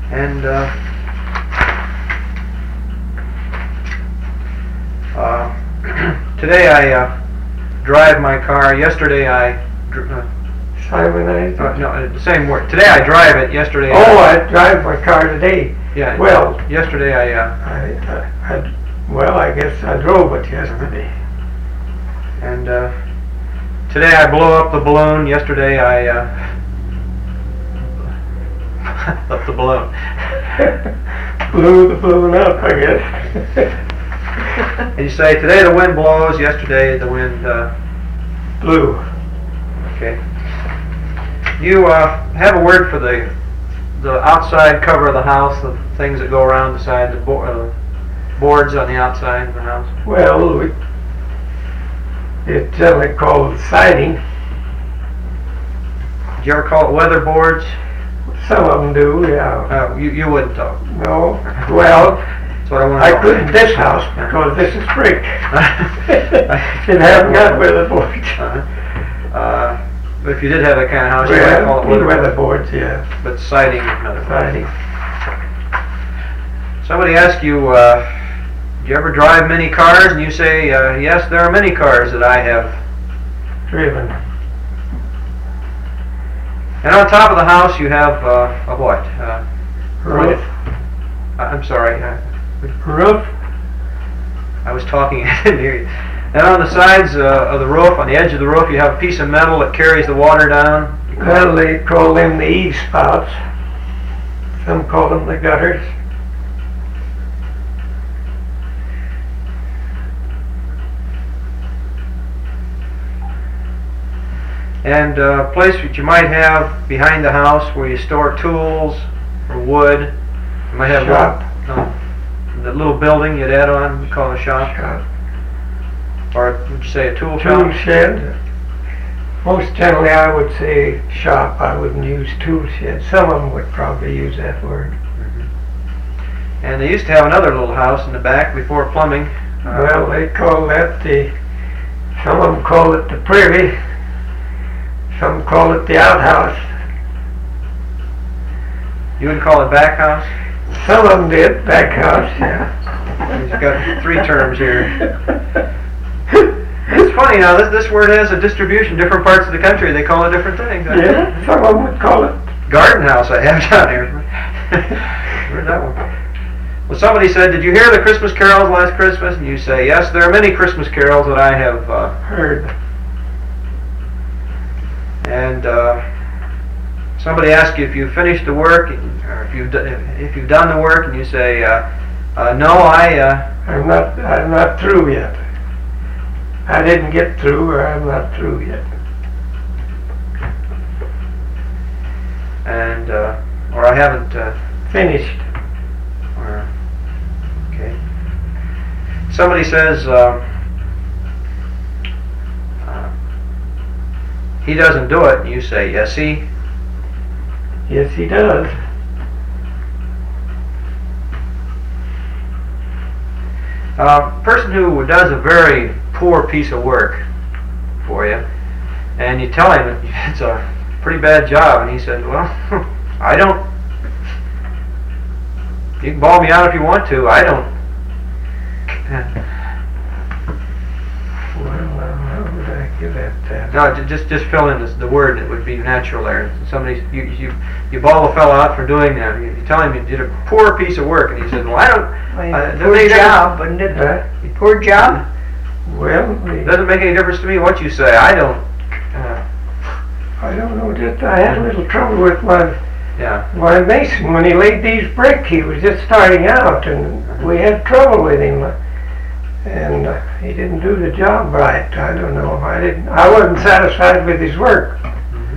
And today I drive my car. Yesterday I no, the same word. Today I drive it. Yesterday. I drive my car today. Yeah. Well, yesterday I guess I drove it yesterday. And today I blew up the balloon. Yesterday I up the balloon. Blew the balloon up, I guess. And you say today the wind blows. Yesterday the wind blew. Okay. You have a word for the outside cover of the house, the things that go around the side, the boards on the outside of the house? Well, it's generally called siding. Did you ever call it weather boards? Some of them do, yeah. You wouldn't talk. No. Well, that's what I want to I know. couldn't this house because this is brick. It hasn't got weather boards. But if you did have that kind of house, you might call it weather boards, yeah. But siding is another. Siding. Somebody asks you, do you ever drive many cars? And you say, yes, there are many cars that I have driven. And on top of the house you have a what? Roof. I'm sorry. Roof. I was talking, I didn't hear you. And on the sides of the roof, on the edge of the roof, you have a piece of metal that carries the water down. Well, they call them the eave spouts. Some call them the gutters. And a place that you might have behind the house where you store tools or wood. You might have shop. The little building you'd add on, you call it a shop. Shop. Or would you say a tool shop? Tool shed. Most generally I would say shop. I wouldn't use tool shed. Some of them would probably use that word. Mm-hmm. And they used to have another little house in the back before plumbing. Well, they call that some of them call it the privy. Some call it the outhouse. You would call it back house? Some of them did, back house, yeah. He's got three terms here. It's funny now, this word has a distribution. Different parts of the country, they call it different things. Yeah, some of them would call it. Garden house I have down here. Where's that one? Well, somebody said, did you hear the Christmas carols last Christmas? And you say, yes, there are many Christmas carols that I have heard. And somebody asks you if you finished the work, or if you've done the work, and you say, no, I'm not through yet. I didn't get through, or I'm not through yet. And or I haven't finished. Or okay. Somebody says he doesn't do it, and you say, yes, he. Yes, he does. A person who does a very poor piece of work for you, and you tell him it's a pretty bad job, and he says, well, I don't. You can bawl me out if you want to. I don't. How would I give that? No, just fill in the word that would be natural there. Somebody you bawl a fellow out for doing that. You tell him you did a poor piece of work, and he said, "Well, I don't." Poor job, wouldn't it? Poor job. Well, it doesn't make any difference to me what you say. I don't. I don't know. Just I had a little trouble with my mason when he laid these bricks. He was just starting out, and we had trouble with him. And he didn't do the job right. I don't know. I wasn't satisfied with his work. Mm-hmm.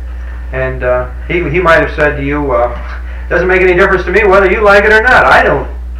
And he might have said to you, "Doesn't make any difference to me whether you like it or not. I don't